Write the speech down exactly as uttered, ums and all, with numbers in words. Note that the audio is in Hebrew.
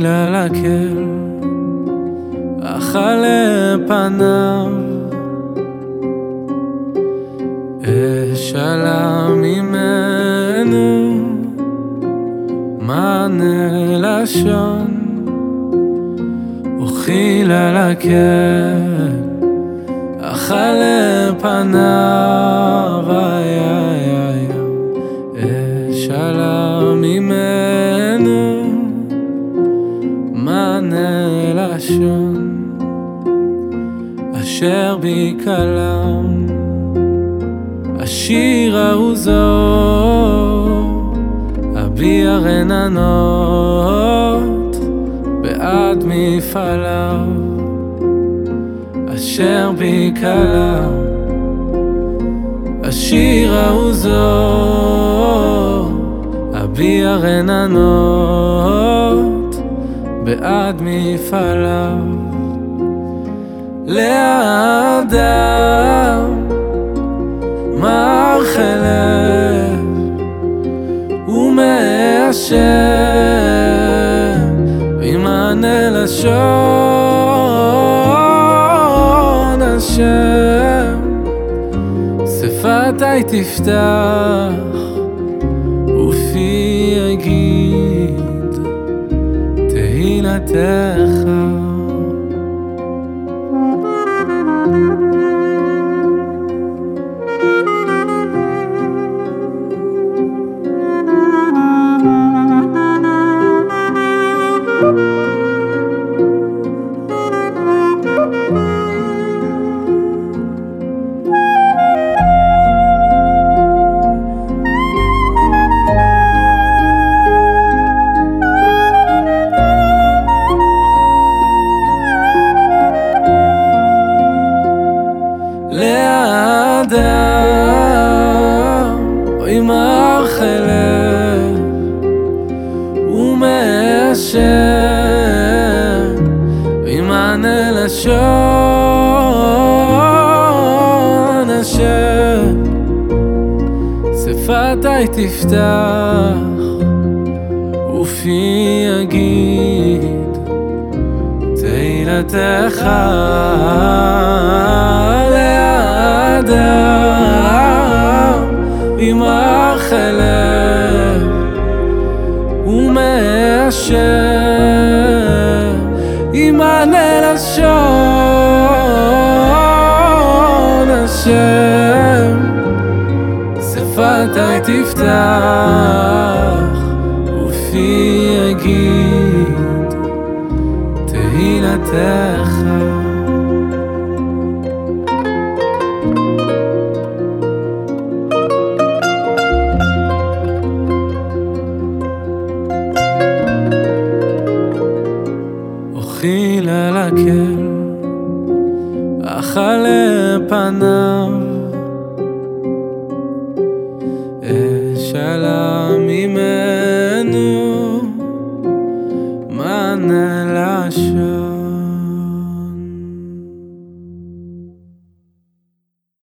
חילה לקל, אכלה פניו, אשאלה ממנו מענה לשון, וחילה לקל, אכלה פניו, אשאלה ממנו מענה לשון, אשר בי כלם השיר העוזו, אביע רננות בעד מפעליו, אשר בי כלם השיר העוזו, אביע רננות בעד מפעליו. לאדם מר חלב ומאשר וימענה לשון, השם שפתי תפתח ופי יגיד תהילתך. לאדם אוי מר חלב ומאשר וימענה לשון, אשר שפתי תפתח ופי יגיד תהילתך. ימר חלב ומאשר ימענה לשון, השם שפתי תפתח ופי יגיד תהילתך.